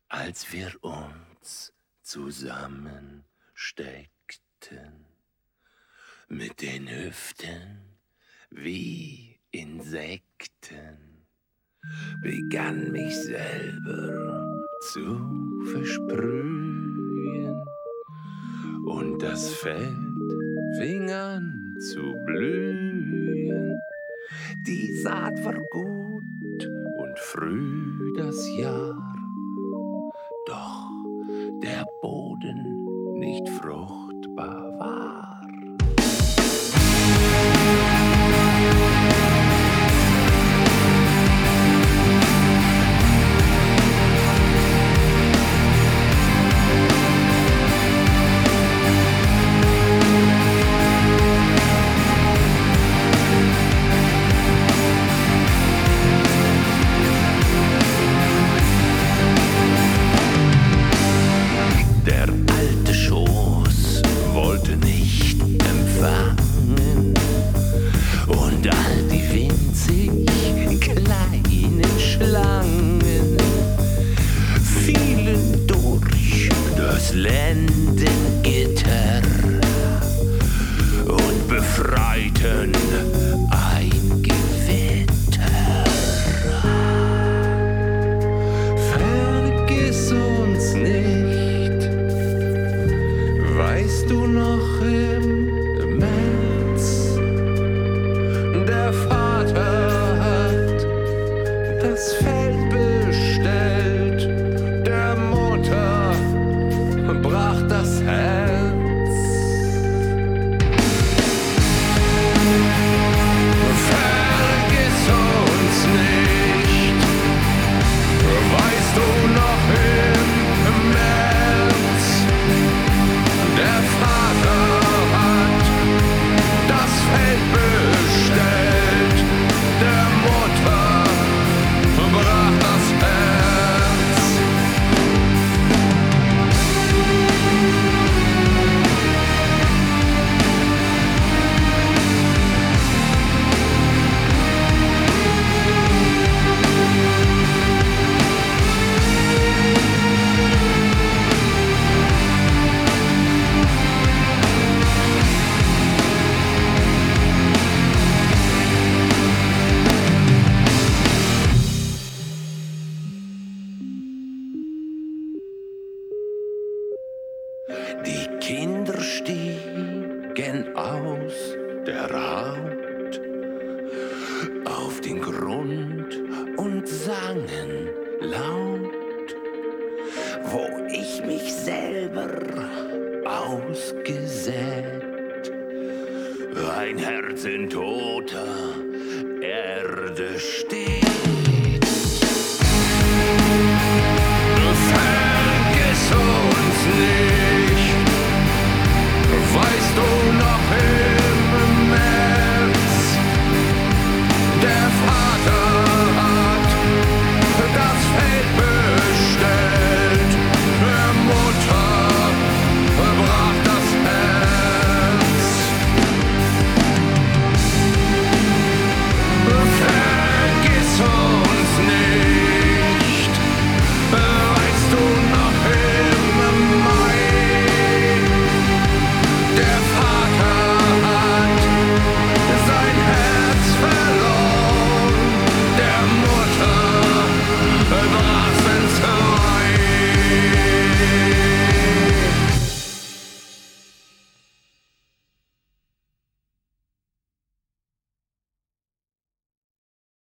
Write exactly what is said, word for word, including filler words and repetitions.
als wir uns zusammensteckten, mit den Hüften wie Insekten, begann mich selber zu versprühen und das Feld fing an zu blühen. Die Saat war gut und früh das Jahr, doch der Boden nicht fruchtbar war. Und all die winzig kleinen Schlangen fielen durch das Lendengitter und befreiten ein Gewitter. Vergiss uns nicht, weißt du noch im März? Der Vater hat das Feld bestellt, der Mutter brach das Herz. Vergiss uns nicht, weißt du noch im März? Der Vater hat das Feld bestellt, der Mutter brach das Herz. Die Kinder stiegen aus der Haut auf den Grund und sangen laut, wo ich mich selber ausgesät, ein Herz in toter Erde steht.